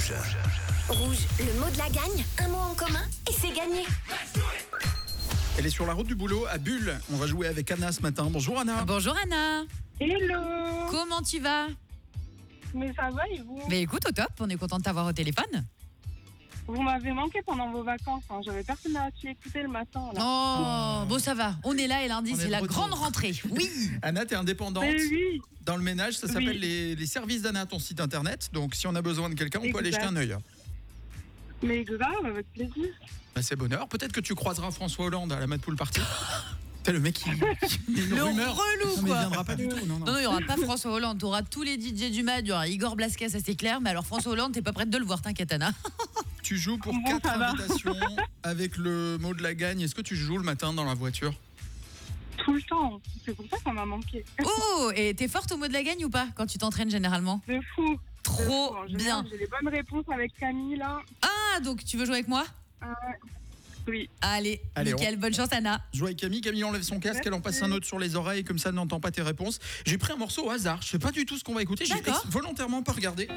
Rouge. Rouge, le mot de la gagne, un mot en commun et c'est gagné. Elle est sur la route du boulot à Bulle. On va jouer avec Anna ce matin. Bonjour Anna. Bonjour Anna. Hello. Comment tu vas? Mais ça va et vous? Mais écoute, au top, on est content de t'avoir au téléphone. Vous m'avez manqué pendant vos vacances, hein. J'avais personne à écouter le matin. Là. Oh, bon ça va, on est là et lundi On est c'est de la retour. grande rentrée. Oui. Anna, t'es indépendante Mais oui, dans le ménage. Ça s'appelle Oui. les services d'Anna, ton site internet. Donc si on a besoin de quelqu'un, on peut aller Exact. jeter un œil. mais grave, avec plaisir. Bah, c'est bonheur. Peut-être que tu croiseras François Hollande à la Mad Pool Party. T'es le mec qui met une Le rumeur. relou, Non, mais il quoi. viendra pas du tout. Non. Non, il n'y aura pas François Hollande, tu auras tous les DJ du MAD, il y aura Igor Blasquez, ça c'est clair, mais alors François Hollande, t'es pas prête de le voir, t'inquiète Anna. Tu joues pour Bon, 4 ça va. invitations avec le mot de la gagne. Est-ce que tu joues le matin dans la voiture? Tout le temps. C'est pour ça qu'on m'a manqué. Oh, et t'es forte au mot de la gagne ou pas quand tu t'entraînes généralement? De fou. Trop En général, bien. J'ai les bonnes réponses avec Camille, là. Ah, donc tu veux jouer avec moi? Oui. Allez, Allez, nickel, bonne chance Anna. Joue avec Camille. Camille enlève son casque, elle en passe un autre sur les oreilles, comme ça elle n'entend pas tes réponses. J'ai pris un morceau au hasard. Je sais pas du tout ce qu'on va écouter. J'ai D'accord. volontairement pas regardé.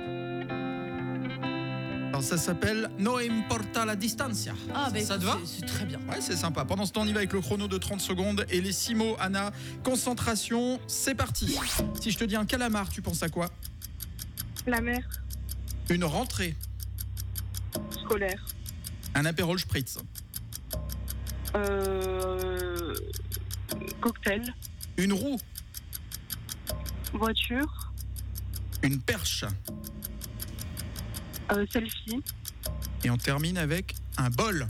Alors ça s'appelle No Importa la Distancia. Ah, bah ça te écoute, va? c'est très bien. Ouais, c'est sympa. Pendant ce temps, on y va avec le chrono de 30 secondes et les 6 mots. Anna, concentration, c'est parti. Si je te dis un calamar, tu penses à quoi? La mer Une rentrée. scolaire. Un apérol spritz. Cocktail. Une roue. Voiture. Une perche. Selfie. Et on termine avec un bol.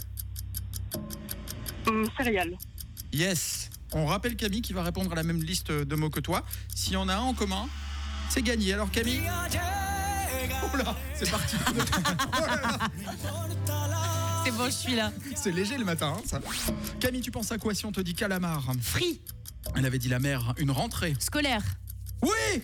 Céréales. Yes. On rappelle Camille qui va répondre à la même liste de mots que toi. S'il y en a un en commun, c'est gagné. Alors Camille. Oh là, c'est parti. Oh là là. C'est bon, je suis là. C'est léger le matin, hein, ça. Camille, tu penses à quoi si on te dit calamar? Free, Elle avait dit la mer. Une rentrée. scolaire. Oui.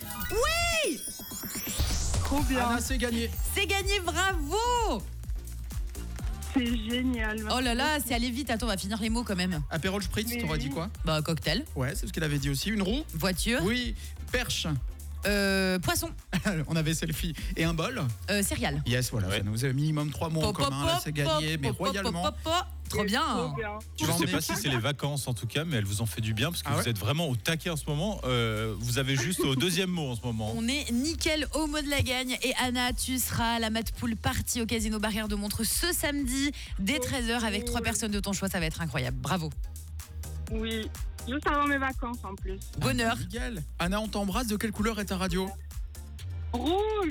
Trop bien. Anna, c'est gagné. C'est gagné, bravo. C'est génial. Oh là là, c'est allé vite, attends, on va finir les mots quand même. Apérol spritz, Mais t'aurais oui. dit quoi? Bah, cocktail, Ouais, c'est ce qu'elle avait dit aussi. Une roue. voiture, Oui. Perche. poisson, On avait selfie. Et un bol. céréales. Yes, voilà. Ça nous a minimum 3 mots en commun. Là, c'est gagné, mais royalement. Trop bien. Trop bien. Tu Je vas ne sais emmener- pas si c'est les vacances en tout cas, mais elles vous ont fait du bien parce que Ah ouais vous êtes vraiment au taquet en ce moment. Vous avez juste au deuxième mot en ce moment. On est nickel au mot de la gagne. Et Anna, tu seras à la Mad Pool Party au Casino Barrière de Montreux ce samedi dès 13h avec 3 personnes de ton choix. Ça va être incroyable. Bravo. Oui. Juste avant mes vacances en plus. Bonheur. Nickel. Anna, on t'embrasse. De quelle couleur est ta radio? Rouge.